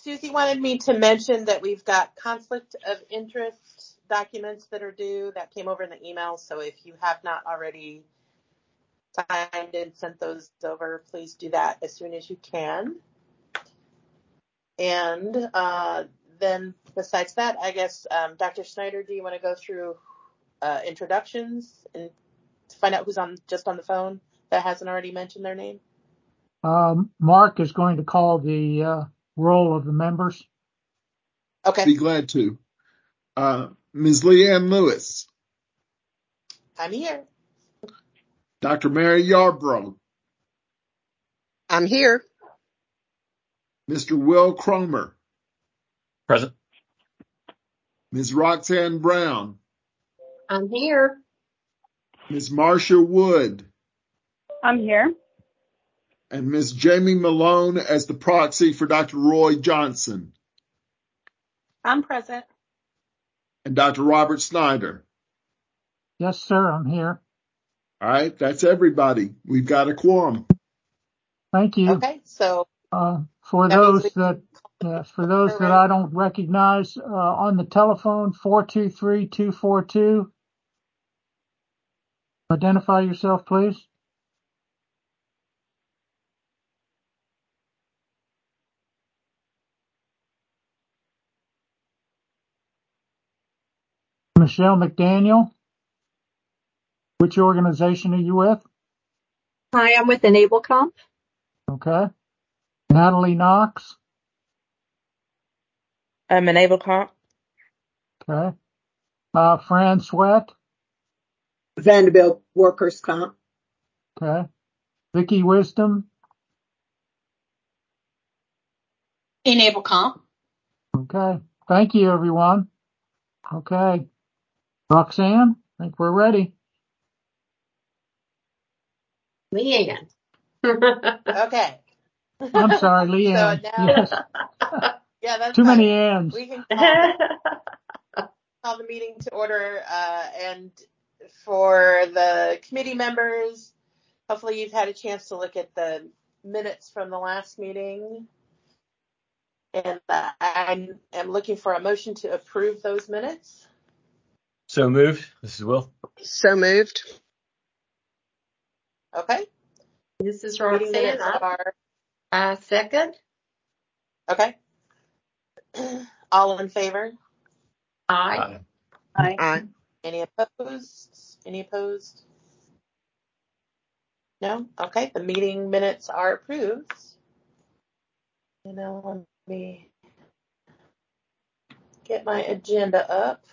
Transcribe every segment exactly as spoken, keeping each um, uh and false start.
Susie wanted me to mention that we've got conflict of interest documents that are due. That came over in the email. So if you have not already signed and sent those over, please do that as soon as you can. And uh, then besides that, I guess, um, Doctor Snyder, do you want to go through uh, introductions and find out who's on just on the phone that hasn't already mentioned their name? Um, Mark is going to call the uh, roll of the members. Okay. Be glad to. Uh, Miz Leanne Lewis. I'm here. Doctor Mary Yarbrough. I'm here. Mister Will Cromer. Present. Miz Roxanne Brown. I'm here. Miz Marcia Wood. I'm here. And Miz Jamie Malone as the proxy for Doctor Roy Johnson. I'm present. And Doctor Robert Snyder. Yes, sir, I'm here. All right, that's everybody. We've got a quorum. Thank you. Okay, so uh, for that those we- that uh, for those that I don't recognize, uh, on the telephone, four two three, two four two. Identify yourself, please. Michelle McDaniel. Which organization are you with? Hi, I'm with EnableComp. Okay. Natalie Knox. I'm EnableComp. Okay. Uh, Fran Sweat. Vanderbilt Workers Comp. Okay. Vicky Wisdom. EnableComp. Okay. Thank you, everyone. Okay. Roxanne, I think we're ready. Leanne. okay. I'm sorry, Leanne. So now, yes. yeah, that's Too fine. many Ann's. We can call, call the meeting to order, uh, and for the committee members, hopefully you've had a chance to look at the minutes from the last meeting. And uh, I am looking for a motion to approve those minutes. So moved. This is Will. So moved. Okay. This is Meeting Roxanne. minutes are Uh, second. okay. All in favor? Aye. Aye. Aye. Any opposed? Any opposed? No? Okay. The meeting minutes are approved. And now let me get my agenda up.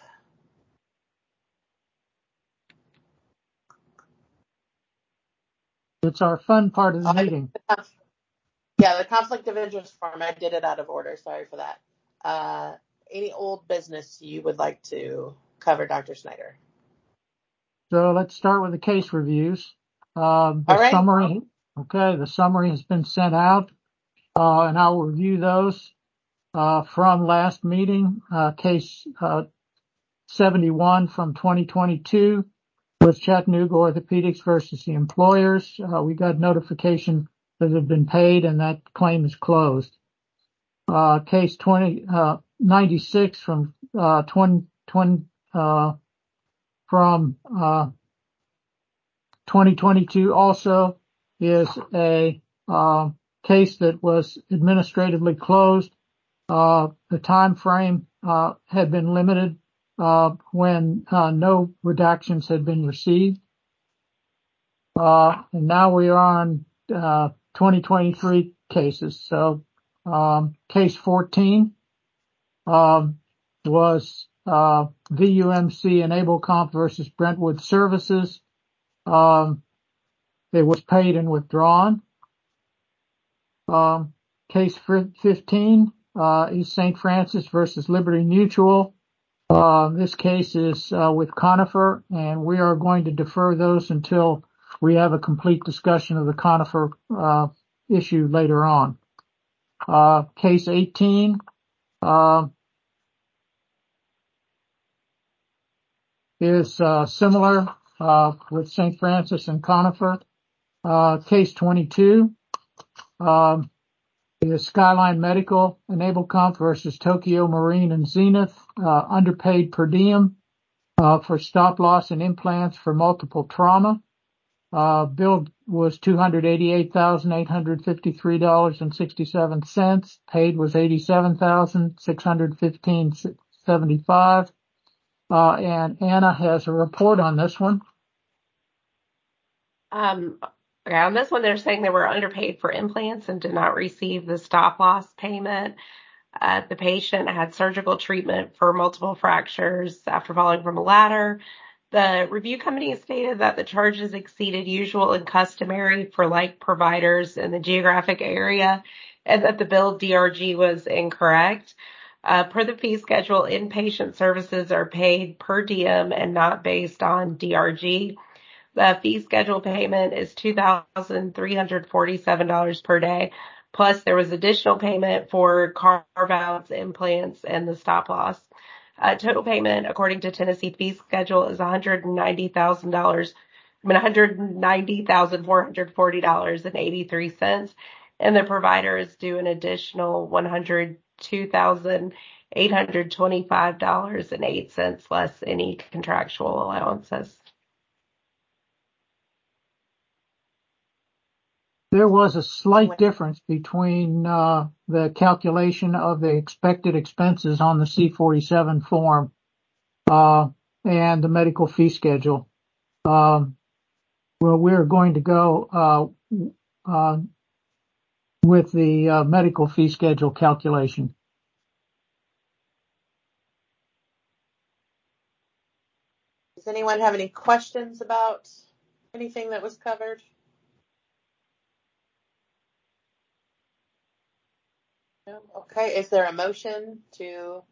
It's our fun part of the Oh, I- meeting. Yeah, the conflict of interest form, I did it out of order. Sorry for that. Uh, any old business you would like to cover, Doctor Snyder? So let's start with the case reviews. Um, the All right. summary, okay, the summary has been sent out, uh, and I will review those, uh, from last meeting, uh, case, uh, seventy-one from twenty twenty-two with Chattanooga Orthopedics versus the employers. Uh, we got notification that it had been paid and that claim is closed. Uh, case twenty, uh, ninety-six from, uh, twenty twenty, uh, from, uh, twenty twenty-two also is a uh, case that was administratively closed. Uh, the time frame uh, had been limited uh, when uh, no redactions had been received. Uh, and now we are on uh, twenty twenty-three cases. So um, case fourteen um, was uh, V U M C EnableComp versus Brentwood Services. Um, It was paid and withdrawn. Um, case fifteen uh, is Saint Francis versus Liberty Mutual. Uh, this case is uh, with Conifer, and we are going to defer those until we have a complete discussion of the Conifer uh, issue later on. Uh, case eighteen uh, is uh, similar uh, with Saint Francis and Conifer. Uh, case twenty-two. Um, is Skyline Medical, EnableComp versus Tokyo Marine and Zenith, uh, underpaid per diem, uh, for stop loss and implants for multiple trauma. Uh, billed was two hundred eighty-eight thousand eight hundred fifty-three dollars and sixty-seven cents. Paid was eighty-seven thousand six hundred fifteen dollars and seventy-five cents. Uh, and Anna has a report on this one. Um, okay, on this one, they're saying they were underpaid for implants and did not receive the stop loss payment. Uh, the patient had surgical treatment for multiple fractures after falling from a ladder. The review committee stated that the charges exceeded usual and customary for like providers in the geographic area and that the billed D R G was incorrect. Uh, per the fee schedule, inpatient services are paid per diem and not based on D R G. The fee schedule payment is two thousand three hundred forty-seven dollars per day. Plus, there was additional payment for carve-outs, implants, and the stop loss. Uh, total payment, according to Tennessee fee schedule, is one hundred ninety thousand dollars. I mean, one hundred ninety thousand four hundred forty dollars and eighty-three cents, and the provider is due an additional one hundred two thousand eight hundred twenty-five dollars and eight cents less any contractual allowances. There was a slight difference between uh, the calculation of the expected expenses on the C forty-seven form uh, and the medical fee schedule. Um, well, we're going to go uh, uh, with the uh, medical fee schedule calculation. Does anyone have any questions about anything that was covered? No? Okay, is there a motion to?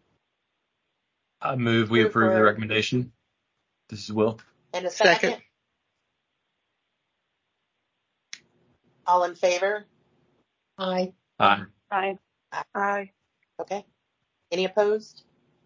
I move we approve the recommendation. This is Will. And a second? Second. All in favor? Aye. Aye. Aye. Aye. Okay. Any opposed?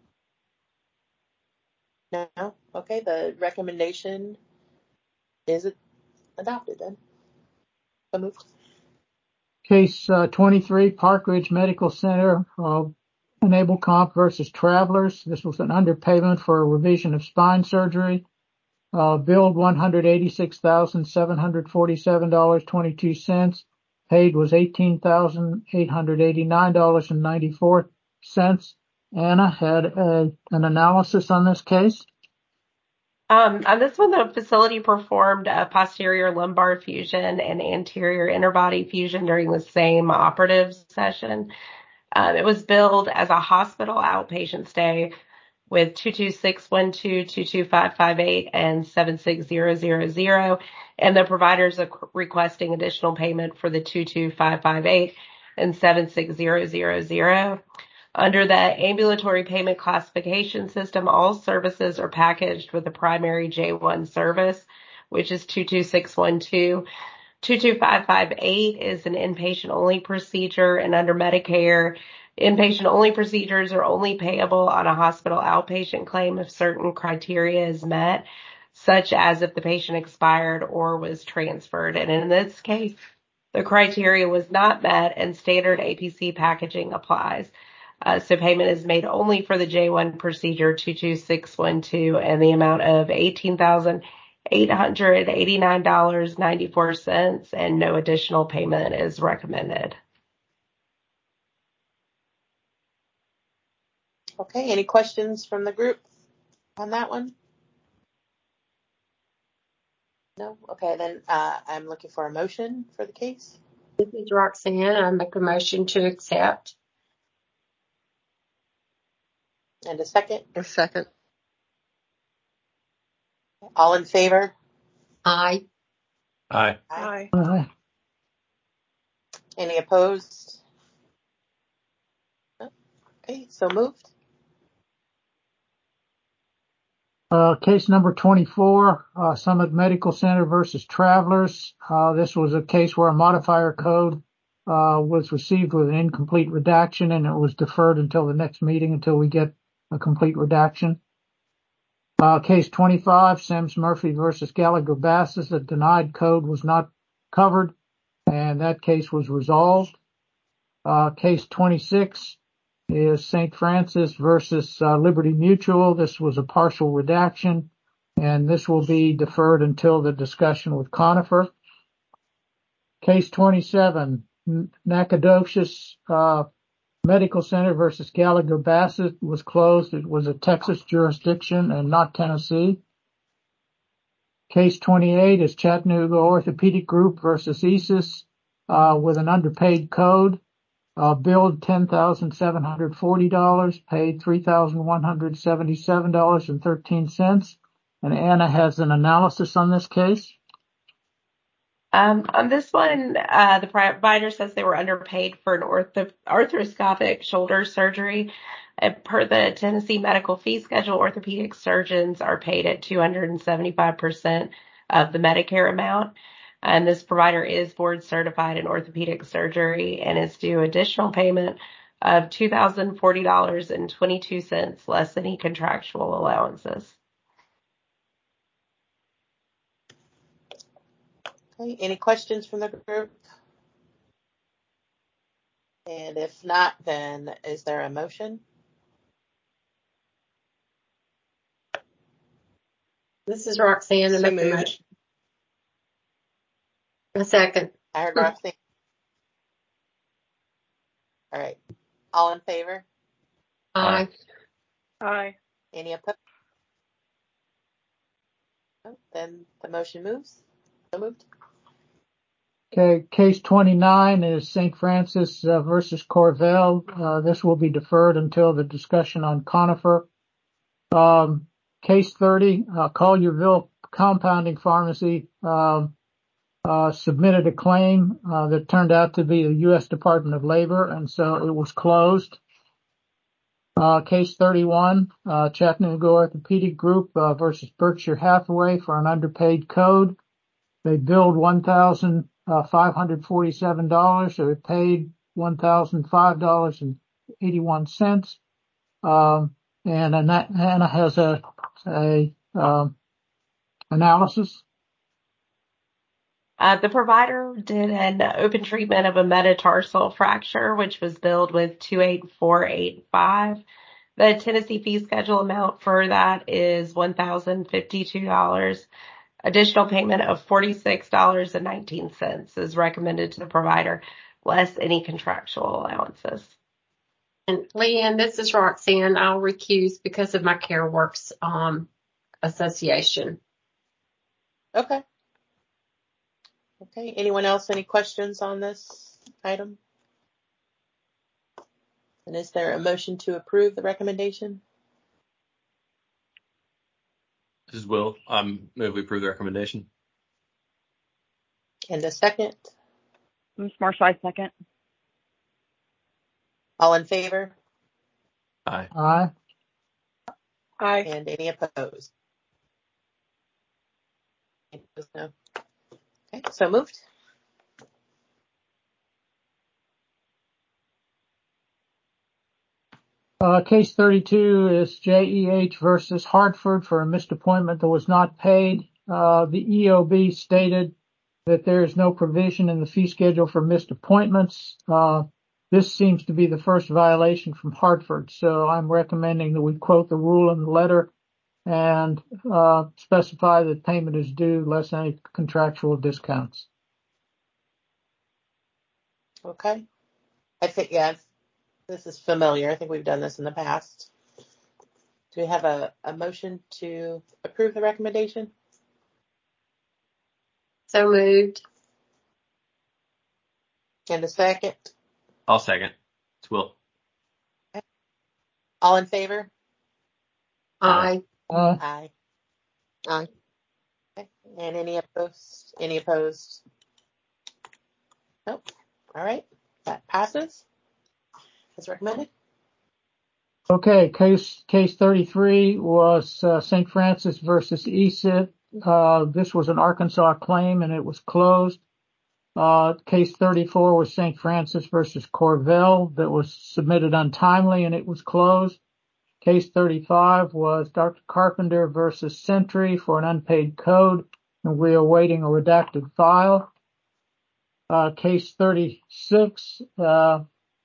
No? Okay, the recommendation is adopted then. So moved. Case uh, twenty-three, Park Ridge Medical Center, uh, EnableComp versus Travelers. This was an underpayment for a revision of spine surgery. Uh, billed one hundred eighty-six thousand seven hundred forty-seven dollars and twenty-two cents. Paid was eighteen thousand eight hundred eighty-nine dollars and ninety-four cents. Anna had a, an analysis on this case. Um, on this one, the facility performed a posterior lumbar fusion and anterior interbody fusion during the same operative session. Um, it was billed as a hospital outpatient stay with two two six one two, two two five five eight, and seven six zero zero zero, and the providers are requesting additional payment for the two two five five eight and seven six zero zero zero. Under the ambulatory payment classification system, all services are packaged with a primary J one service, which is two two six one two. two two five five eight is an inpatient-only procedure, and under Medicare, inpatient-only procedures are only payable on a hospital outpatient claim if certain criteria is met, such as if the patient expired or was transferred. And in this case, the criteria was not met and standard A P C packaging applies. Uh, so payment is made only for the J one procedure two two six one two and the amount of eighteen thousand eight hundred eighty-nine dollars and ninety-four cents, and no additional payment is recommended. Okay, any questions from the group on that one? No? Okay, then uh, I'm looking for a motion for the case. This is Roxanne. I make a motion to accept. And a second? A second. All in favor? Aye. Aye. Aye. Uh, Any opposed? No? Okay, so moved. Uh, case number twenty-four, uh, Summit Medical Center versus Travelers. Uh, this was a case where a modifier code uh, was received with an incomplete redaction, and it was deferred until the next meeting until we get a complete redaction. Uh, case twenty-five, Sims Murphy versus Gallagher Bassett. A denied code was not covered, and that case was resolved. Uh, case twenty-six is Saint Francis versus uh, Liberty Mutual. This was a partial redaction, and this will be deferred until the discussion with Conifer. Case twenty-seven, Nacogdoches uh, Medical Center versus Gallagher Bassett was closed. It was a Texas jurisdiction and not Tennessee. Case twenty-eight is Chattanooga Orthopedic Group versus E S I S uh, with an underpaid code. Uh, billed ten thousand seven hundred forty dollars, paid three thousand one hundred seventy-seven dollars and thirteen cents. And Anna has an analysis on this case. Um, on this one, uh, the provider says they were underpaid for an ortho- arthroscopic shoulder surgery. Uh, per the Tennessee medical fee schedule, orthopedic surgeons are paid at two hundred seventy-five percent of the Medicare amount. And this provider is board certified in orthopedic surgery and is due additional payment of two thousand forty dollars and twenty-two cents less any contractual allowances. Okay, any questions from the group? And if not, then is there a motion? This is Roxanne. I So make the moved. motion. A second. I heard Roxanne. All right. All in favor? Aye. Aye. Any opposed? No, then the motion moves. So moved. Okay, case twenty-nine is Saint Francis uh, versus Corvell. Uh, this will be deferred until the discussion on Conifer. Um, case thirty, uh, Collierville Compounding Pharmacy um, uh, submitted a claim uh, that turned out to be the U S Department of Labor, and so it was closed. Uh, case thirty-one, uh, Chattanooga Orthopedic Group uh, versus Berkshire Hathaway for an underpaid code. They billed one thousand five hundred forty-seven dollars. They paid one thousand five dollars and eighty-one cents. Um, and Anna has a, a, um, analysis. Uh, the provider did an open treatment of a metatarsal fracture, which was billed with two eight four eight five. The Tennessee fee schedule amount for that is one thousand fifty-two dollars. Additional payment of forty-six dollars and nineteen cents is recommended to the provider, less any contractual allowances. And Leanne, this is Roxanne. I'll recuse because of my CareWorks um, association. Okay. Okay. Anyone else? Any questions on this item? And is there a motion to approve the recommendation? This is Will. Um, move we approve the recommendation. And a second? Miz Marshall, second. All in favor? Aye. Aye. Aye. And any opposed? No. Okay, so moved. Uh, case thirty-two is J E H versus Hartford for a missed appointment that was not paid. Uh, the E O B stated that there is no provision in the fee schedule for missed appointments. Uh, this seems to be the first violation from Hartford, so I'm recommending that we quote the rule in the letter and uh, specify that payment is due less any contractual discounts. Okay. I think, yeah, this is familiar. I think we've done this in the past. Do we have a, a motion to approve the recommendation? So moved. And a second? I'll second. It's Will. Okay. All in favor? Aye. Uh, Aye. Aye. Okay. And any opposed? Any opposed? Nope. All right. That passes as recommended. Okay, case case thirty-three was uh, Saint Francis versus E S I T. Uh, this was an Arkansas claim and it was closed. Uh, case thirty-four was Saint Francis versus Corvell that was submitted untimely and it was closed. Case thirty-five was Doctor Carpenter versus Sentry for an unpaid code, and we are awaiting a redacted file. Uh, case thirty-six, uh,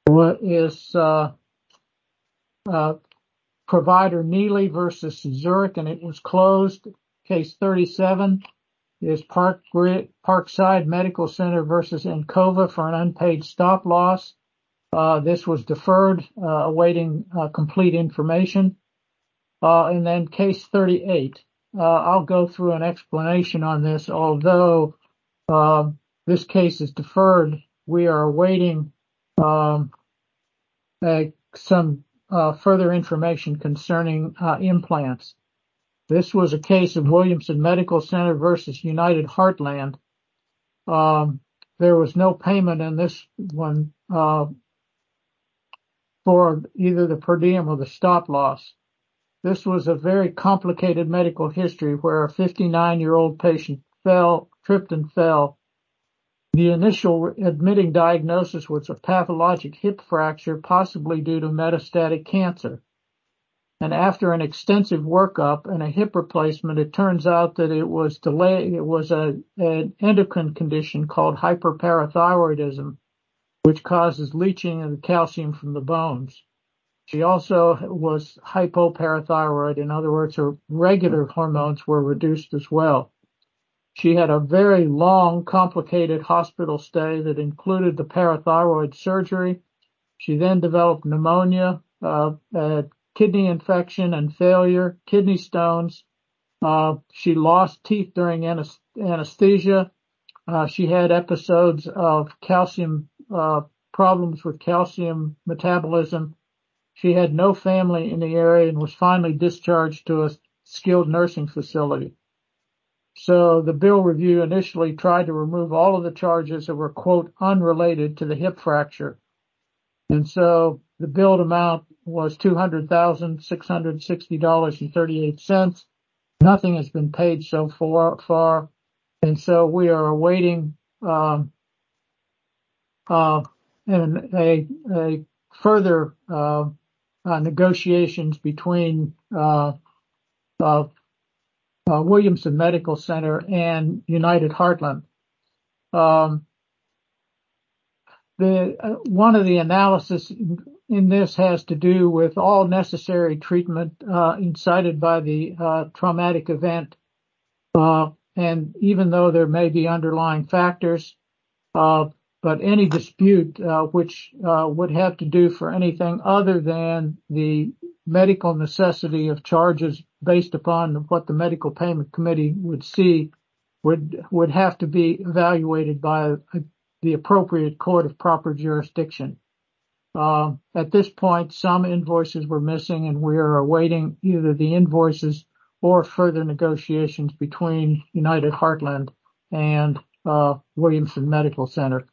is uh, uh, provider Neely versus Zurich, and it was closed. Case thirty-seven is Park Parkside Medical Center versus Encova for an unpaid stop loss. Uh, this was deferred, uh, awaiting uh, complete information. Uh, and then case thirty-eight. Uh, I'll go through an explanation on this. Although uh, this case is deferred, we are awaiting um, a, some uh, further information concerning uh, implants. This was a case of Williamson Medical Center versus United Heartland. Um, there was no payment in this one uh, for either the per diem or the stop loss. This was a very complicated medical history where a fifty-nine-year-old patient fell, tripped and fell. The initial admitting diagnosis was a pathologic hip fracture, possibly due to metastatic cancer. And after an extensive workup and a hip replacement, it turns out that it was delayed. It was a, an endocrine condition called hyperparathyroidism, which causes leaching of the calcium from the bones. She also was hypoparathyroid. In other words, her regular hormones were reduced as well. She had a very long, complicated hospital stay that included the parathyroid surgery. She then developed pneumonia, uh, uh kidney infection and failure, kidney stones. Uh, she lost teeth during anesthesia. Uh, she had episodes of calcium, uh, problems with calcium metabolism. She had no family in the area and was finally discharged to a skilled nursing facility. So the bill review initially tried to remove all of the charges that were, quote, unrelated to the hip fracture. And so the billed amount was two hundred thousand six hundred sixty dollars and thirty-eight cents. Nothing has been paid so far, far. And so we are awaiting, um, uh, and a, a further, uh, uh, negotiations between, uh, uh, uh, Williamson Medical Center and United Heartland. Um, The, uh, one of the analysis in, in this has to do with all necessary treatment uh, incited by the uh, traumatic event. Uh, and even though there may be underlying factors, uh, but any dispute uh, which uh, would have to do for anything other than the medical necessity of charges based upon what the medical payment committee would see would would have to be evaluated by a, the appropriate court of proper jurisdiction. Uh, at this point, some invoices were missing, and we are awaiting either the invoices or further negotiations between United Heartland and uh, Williamson Medical Center.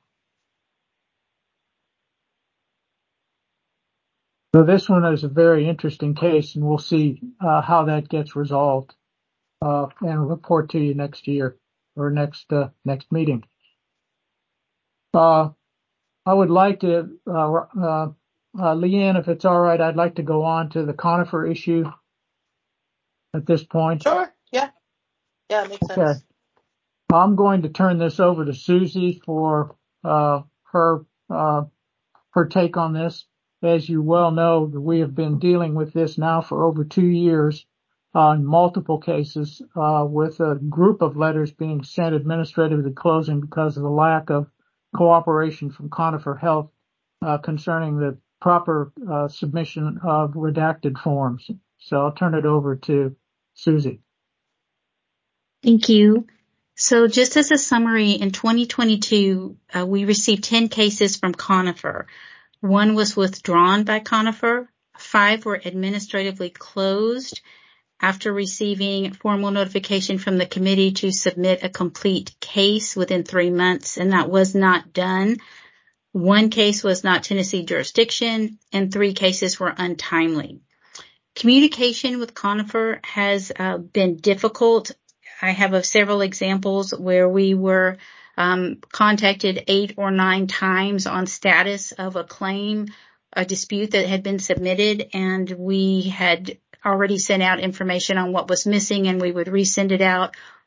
So this one is a very interesting case, and we'll see uh, how that gets resolved uh, and report to you next year or next uh, next meeting. Uh, I would like to, uh, uh, uh, Leanne, if it's all right, I'd like to go on to the Conifer issue at this point. Sure. Yeah. Yeah, it makes sense. Okay. I'm going to turn this over to Susie for, uh, her, uh, her take on this. As you well know, we have been dealing with this now for over two years on uh, multiple cases, uh, with a group of letters being sent administratively closing because of the lack of cooperation from Conifer Health uh, concerning the proper uh, submission of redacted forms. So I'll turn it over to Susie. Thank you. So just as a summary, in twenty twenty-two, uh, we received ten cases from Conifer. One was withdrawn by Conifer. Five were administratively closed after receiving formal notification from the committee to submit a complete case within three months, and that was not done. One case was not Tennessee jurisdiction, and three cases were untimely. Communication with Conifer has uh, been difficult. I have uh, several examples where we were um, contacted eight or nine times on status of a claim, a dispute that had been submitted, and we had already sent out information on what was missing, and we would resend it out,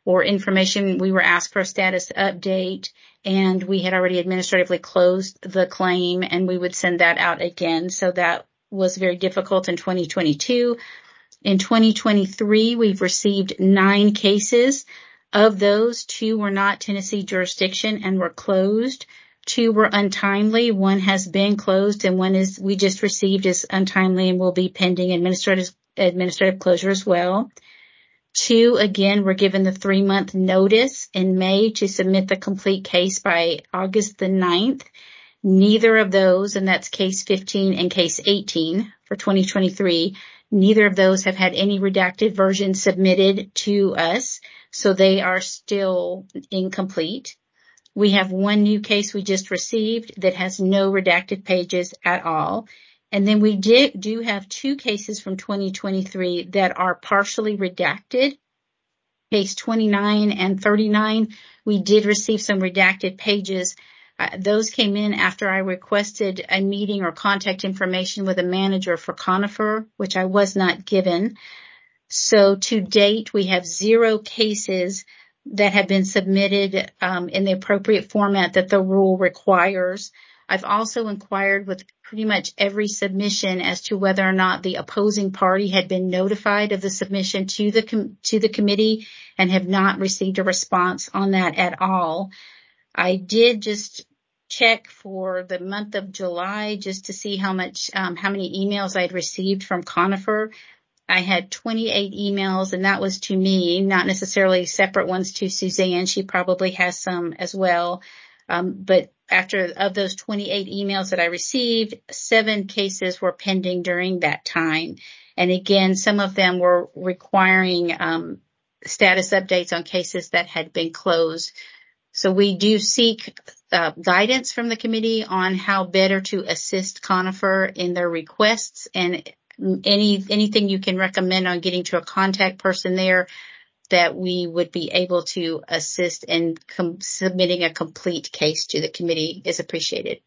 or information. We were asked for a status update, and we had already administratively closed the claim, and we would send that out again. So that was very difficult in twenty twenty-two. In twenty twenty-three, we've received nine cases. Of those, two were not Tennessee jurisdiction and were closed. Two were untimely. One has been closed, and one is we just received as untimely and will be pending administrative administrative closure as well. Two, again, were given the three-month notice in May to submit the complete case by August the ninth. Neither of those, and that's case fifteen and case eighteen for twenty twenty-three, neither of those have had any redacted version submitted to us, so they are still incomplete. We have one new case we just received that has no redacted pages at all. And then we did, do have two cases from twenty twenty-three that are partially redacted. Case twenty-nine and thirty-nine, we did receive some redacted pages. Uh, those came in after I requested a meeting or contact information with a manager for Conifer, which I was not given. So to date, we have zero cases that have been submitted um, in the appropriate format that the rule requires. I've also inquired with pretty much every submission as to whether or not the opposing party had been notified of the submission to the com- to the committee, and have not received a response on that at all. I did just check for the month of July just to see how much, um, how many emails I'd received from Conifer. I had twenty-eight emails, and that was to me, not necessarily separate ones to Suzanne. She probably has some as well. Um, but after of those twenty-eight emails that I received, seven cases were pending during that time. And again, some of them were requiring um, status updates on cases that had been closed. So we do seek uh, guidance from the committee on how better to assist Conifer in their requests, and any anything you can recommend on getting to a contact person there that we would be able to assist in com- submitting a complete case to the committee is appreciated.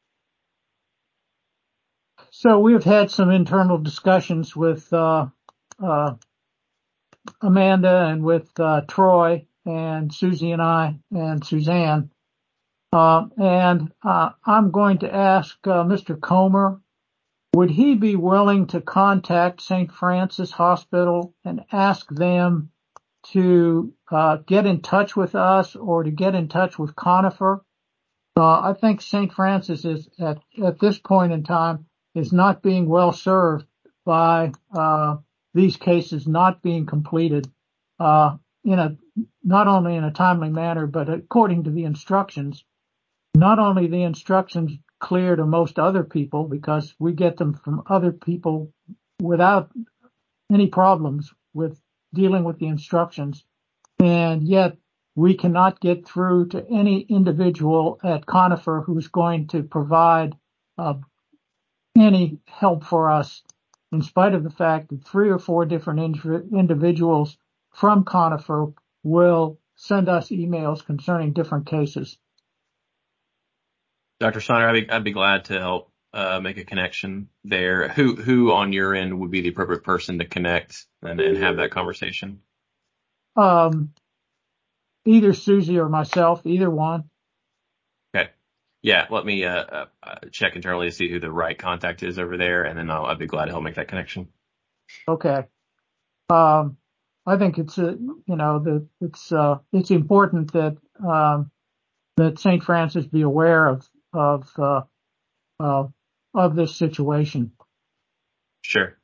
So we've had some internal discussions with uh, uh, Amanda and with uh, Troy and Susie and I and Suzanne. Uh, and uh, I'm going to ask uh, Mister Comer, would he be willing to contact Saint Francis Hospital and ask them to uh, get in touch with us or to get in touch with Conifer? Uh, I think Saint Francis is at, at this point in time is not being well served by uh, these cases not being completed uh, in a not only in a timely manner, but according to the instructions. Not only the instructions clear to most other people, because we get them from other people without any problems with dealing with the instructions, and yet we cannot get through to any individual at Conifer who's going to provide uh, any help for us, in spite of the fact that three or four different ind- individuals from Conifer will send us emails concerning different cases. Doctor Steiner, I'd be, I'd be glad to help uh, make a connection there. Who who on your end would be the appropriate person to connect and, and have that conversation? Um, either Susie or myself, either one. Okay. Yeah, let me uh, uh, check internally to see who the right contact is over there, and then I'll, I'd be glad to help make that connection. Okay. Um, I think it's uh, you know that it's uh, it's important that um, that Saint Francis be aware of of uh, uh, of this situation. Sure.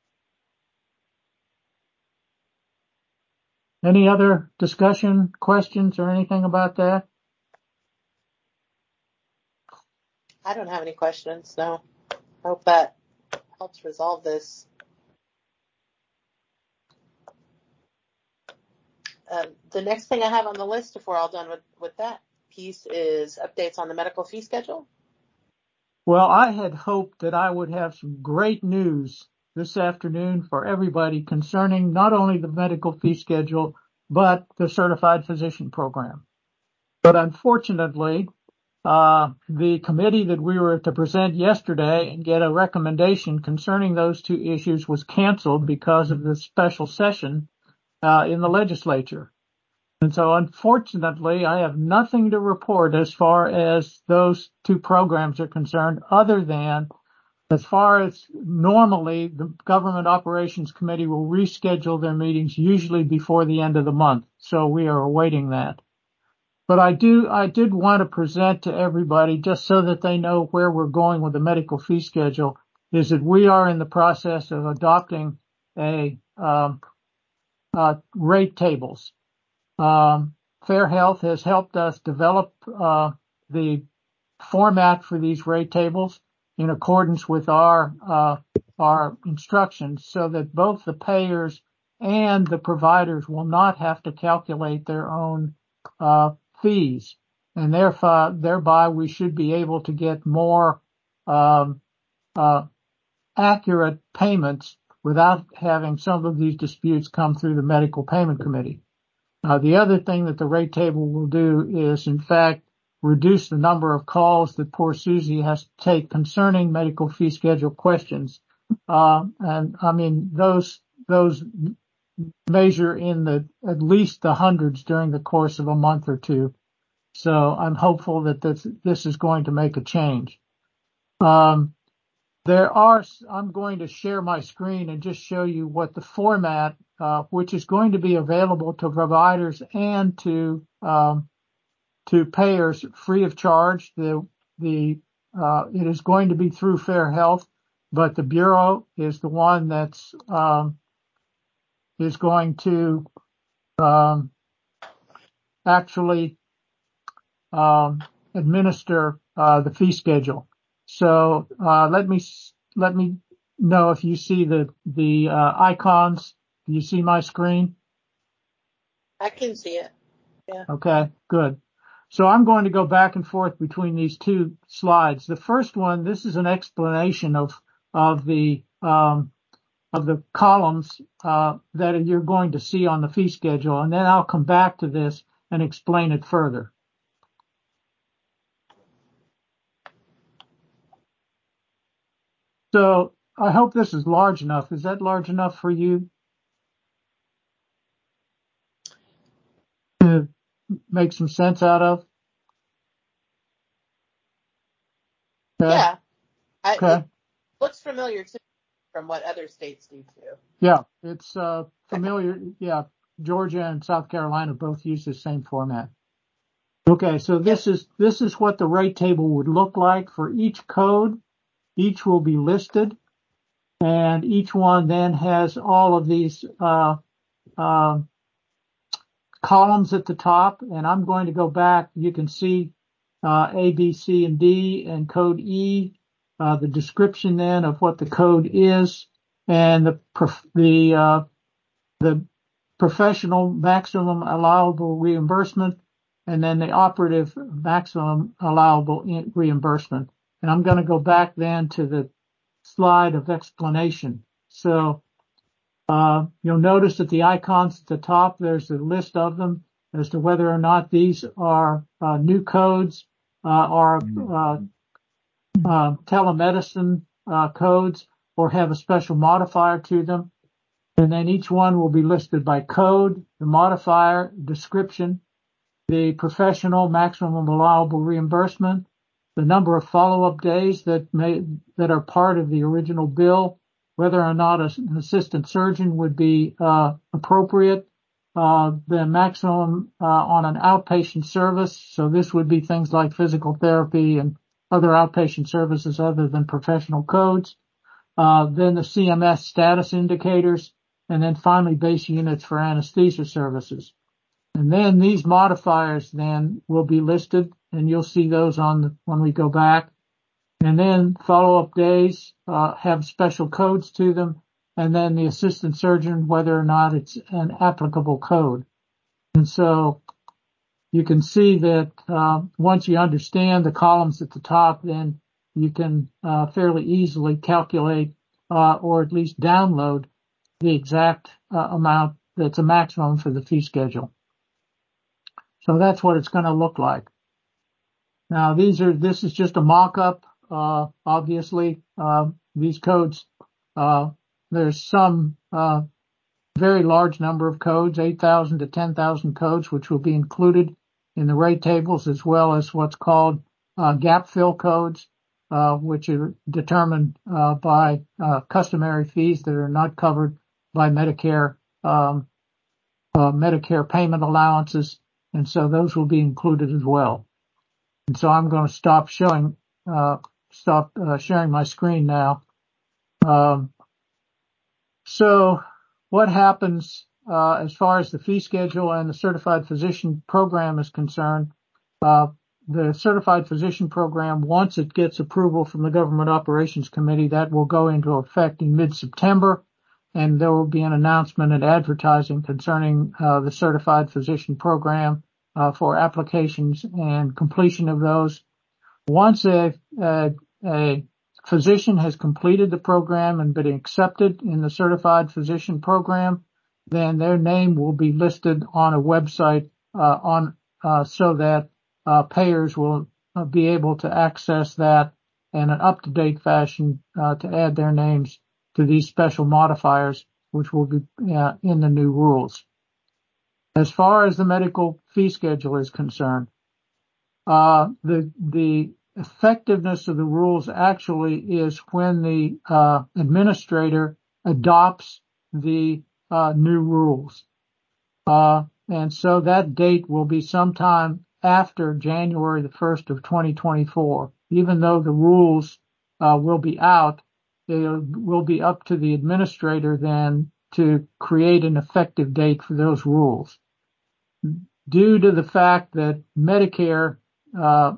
Any other discussion, questions, or anything about that? I don't have any questions. No. I hope that helps resolve this. Um, the next thing I have on the list, if we're all done with, with that piece, is updates on the medical fee schedule. Well, I had hoped that I would have some great news this afternoon for everybody concerning not only the medical fee schedule, but the certified physician program. But unfortunately, uh, the committee that we were to present yesterday and get a recommendation concerning those two issues was canceled because of the special session uh, in the legislature. And so unfortunately, I have nothing to report as far as those two programs are concerned, other than as far as normally the Government Operations Committee will reschedule their meetings usually before the end of the month. So we are awaiting that. But I do, I did want to present to everybody, just so that they know where we're going with the medical fee schedule, is that we are in the process of adopting a, um, uh, rate tables. Um, Fair Health has helped us develop, uh, the format for these rate tables in accordance with our, uh, our instructions, so that both the payers and the providers will not have to calculate their own, uh, fees, and therefore, thereby we should be able to get more um, uh, accurate payments without having some of these disputes come through the Medical Payment Committee. Uh, the other thing that the rate table will do is, in fact, reduce the number of calls that poor Susie has to take concerning medical fee schedule questions. Uh, and I mean, those those measure in the at least the hundreds during the course of a month or two. So I'm hopeful that this this is going to make a change. Um, there are I'm going to share my screen and just show you what the format, uh, which is going to be available to providers and to um, to payers free of charge. The the uh, it is going to be through Fair Health, but the Bureau is the one that's um, is going to um, actually um, administer uh, the fee schedule. So uh, let me let me know if you see the the uh, icons. Do you see my screen? I can see it. Yeah. Okay, good. So I'm going to go back and forth between these two slides. The first one, this is an explanation of of the um, of the columns uh, that you're going to see on the fee schedule, and then I'll come back to this and explain it further. So I hope this is large enough. Is that large enough for you to make some sense out of? Okay. Yeah. I, Okay. It looks familiar to me from what other states do too. Yeah, it's uh, familiar. Yeah, Georgia and South Carolina both use the same format. Okay, so this is this is what the rate table would look like for each code. Each will be listed, and each one then has all of these uh, uh, columns at the top. And I'm going to go back. You can see uh, A, B, C, and D, and code E. Uh, the description then of what the code is, and the the uh, the professional maximum allowable reimbursement, and then the operative maximum allowable reimbursement. And I'm going to go back then to the slide of explanation. So uh, you'll notice that the icons at the top, there's a list of them as to whether or not these are uh, new codes uh, or uh, uh, telemedicine uh, codes, or have a special modifier to them. And then each one will be listed by code, the modifier, description, the professional maximum allowable reimbursement, the number of follow-up days that may, that are part of the original bill, whether or not an assistant surgeon would be uh, appropriate, uh, the maximum uh, on an outpatient service. So this would be things like physical therapy and other outpatient services other than professional codes. Uh, then the C M S status indicators, and then finally base units for anesthesia services. And then these modifiers then will be listed, and you'll see those on the, when we go back. And then follow-up days uh, have special codes to them, and then the assistant surgeon, whether or not it's an applicable code. And so you can see that uh, once you understand the columns at the top, then you can uh, fairly easily calculate uh, or at least download the exact uh, amount that's a maximum for the fee schedule. So that's what it's going to look like. Now these are, this is just a mock-up. Uh, obviously, uh, these codes, uh, there's some, uh, very large number of codes, eight thousand to ten thousand codes, which will be included in the rate tables, as well as what's called uh, gap fill codes, uh, which are determined uh, by uh, customary fees that are not covered by Medicare um, uh, Medicare payment allowances, and so those will be included as well. And so I'm going to stop showing, uh, stop uh, sharing my screen now. Um, so what happens uh, as far as the fee schedule and the certified physician program is concerned? Uh, the certified physician program, once it gets approval from the Government Operations Committee, that will go into effect in mid-September, and there will be an announcement and advertising concerning uh, the certified physician program uh, for applications and completion of those. Once a, a, a physician has completed the program and been accepted in the certified physician program, then their name will be listed on a website uh, on uh, so that uh, payers will uh, be able to access that in an up-to-date fashion uh, to add their names to these special modifiers, which will be uh, in the new rules. As far as the medical fee schedule is concerned, uh, the the effectiveness of the rules actually is when the uh, administrator adopts the uh, new rules. Uh, and so that date will be sometime after January the first of twenty twenty-four. Even though the rules uh, will be out, it will be up to the administrator then to create an effective date for those rules. Due to the fact that Medicare uh,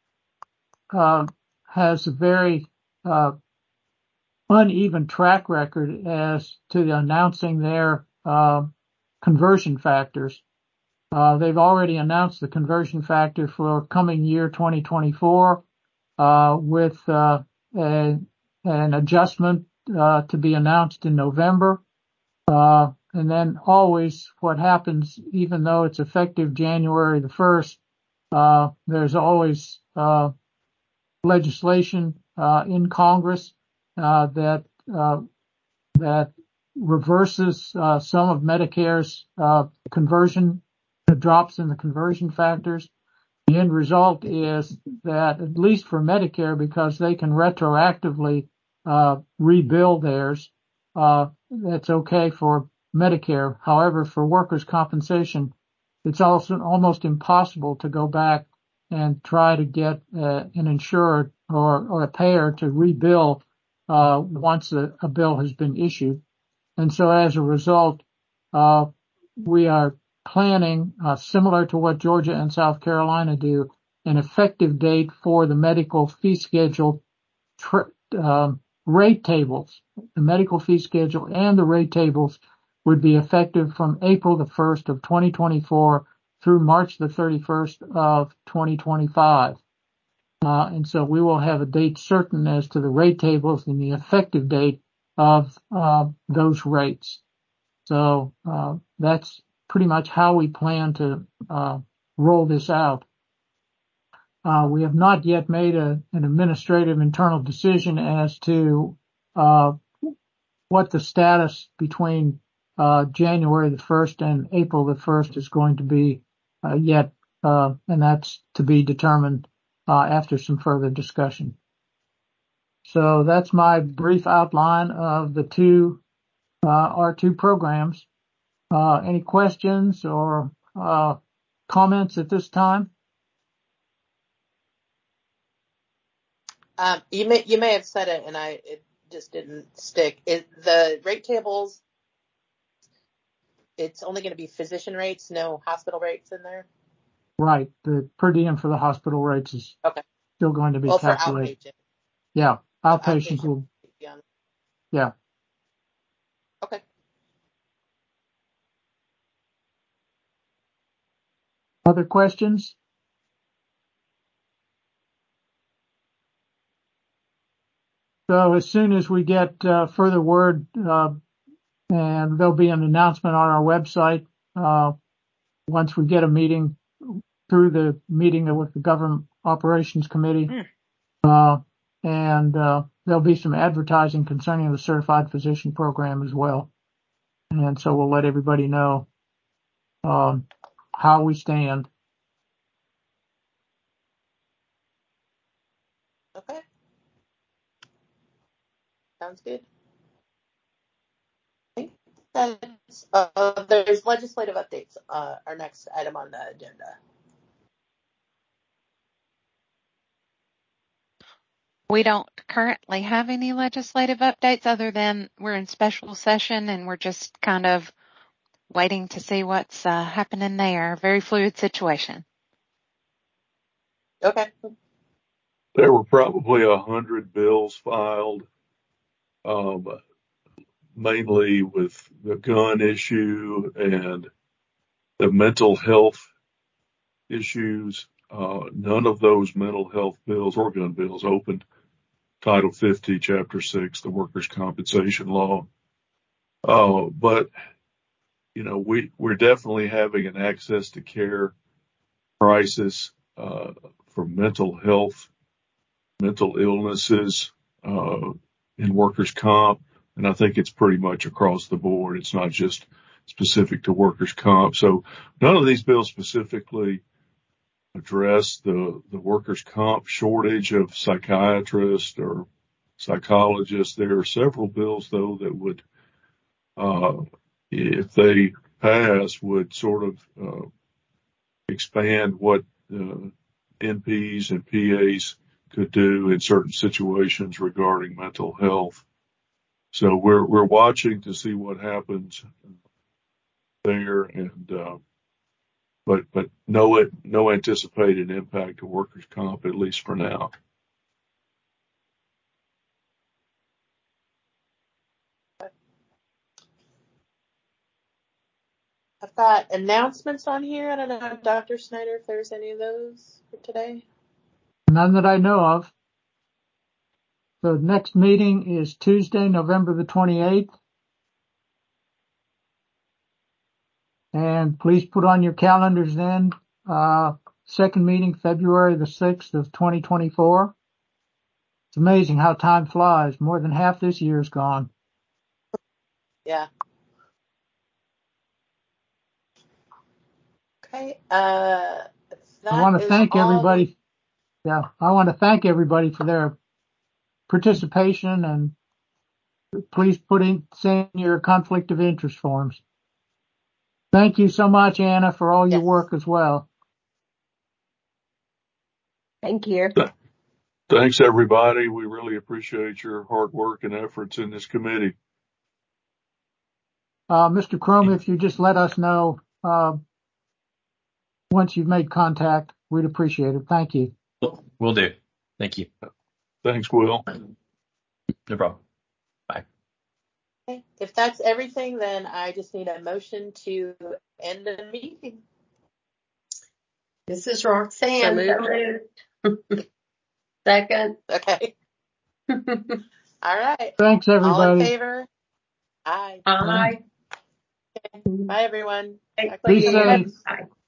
uh, has a very uh, uneven track record as to the announcing their uh, conversion factors. Uh, they've already announced the conversion factor for coming year twenty twenty-four uh, with uh, a, an adjustment uh, to be announced in November. Uh, and then always what happens, even though it's effective January the first, uh, there's always uh, legislation uh, in Congress uh, that uh, that reverses uh, some of Medicare's uh, conversion, the drops in the conversion factors. The end result is that, at least for Medicare, because they can retroactively uh, rebill theirs, uh, that's okay for Medicare. However, for workers' compensation, it's also almost impossible to go back and try to get uh, an insurer or, or a payer to rebill uh, once a, a bill has been issued. And so as a result, uh, we are planning, uh, similar to what Georgia and South Carolina do, an effective date for the medical fee schedule tr- uh, rate tables. The medical fee schedule and the rate tables would be effective from April the first of twenty twenty-four through March the thirty-first of twenty twenty-five. Uh, and so we will have a date certain as to the rate tables and the effective date of uh, those rates. So uh, that's pretty much how we plan to uh, roll this out. Uh, we have not yet made a, an administrative internal decision as to uh, what the status between uh, January the first and April the first is going to be uh, yet, uh, and that's to be determined uh, after some further discussion. So that's my brief outline of the two uh, our two programs. Uh, any questions or uh, comments at this time? Um, you may you may have said it, and I it just didn't stick. It, the rate tables, it's only going to be physician rates, no hospital rates in there. Right. The per diem for the hospital rates is okay. still going to be well, calculated. For outpatient. Yeah, outpatient, outpatient will. Yeah. Yeah. Okay. Other questions? So as soon as we get uh, further word, uh, and there'll be an announcement on our website, uh, once we get a meeting through the meeting with the Government Operations Committee, mm. uh, and uh, there'll be some advertising concerning the Certified Physician Program as well. And so we'll let everybody know um, how we stand. Okay. Sounds good. I think that's, uh, there's legislative updates, uh, our next item on the agenda. We don't currently have any legislative updates other than we're in special session and we're just kind of waiting to see what's uh, happening there. Very fluid situation. Okay. There were probably a hundred bills filed, um, mainly with the gun issue and the mental health issues. Uh, none of those mental health bills or gun bills opened Title fifty, Chapter six, the workers' compensation law. Uh, but, you know, we, we're definitely having an access to care crisis, uh, for mental health, mental illnesses, uh, in workers' comp. And I think it's pretty much across the board. It's not just specific to workers' comp. So none of these bills specifically address the, the workers' comp shortage of psychiatrists or psychologists. There are several bills, though, that would, uh, if they pass, would sort of uh, expand what uh, N Ps and P As could do in certain situations regarding mental health. So we're we're watching to see what happens there, and uh, but but no no anticipated impact to workers' comp, at least for now. I've got announcements on here. I don't know, Doctor Snyder, if there's any of those for today. None that I know of. The next meeting is Tuesday, November the twenty-eighth. And please put on your calendars then, uh, second meeting, February the sixth of twenty twenty-four. It's amazing how time flies. More than half this year's gone. Yeah. Okay. Uh, I want to thank everybody. Yeah, I want to thank everybody for their participation, and please put in send your conflict of interest forms. Thank you so much, Anna, for all your yes. work as well. Thank you. Thanks, everybody. We really appreciate your hard work and efforts in this committee. Uh, Mister Chrome, if you just let us know uh, once you've made contact, we'd appreciate it. Thank you. Will do. Thank you. Thanks, Will. No problem. Bye. Okay. If that's everything, then I just need a motion to end the meeting. This is Roxanne. So Second. Okay. All right. Thanks, everybody. All in favor? Aye. Aye. Okay. Bye, everyone. Be safe. Bye.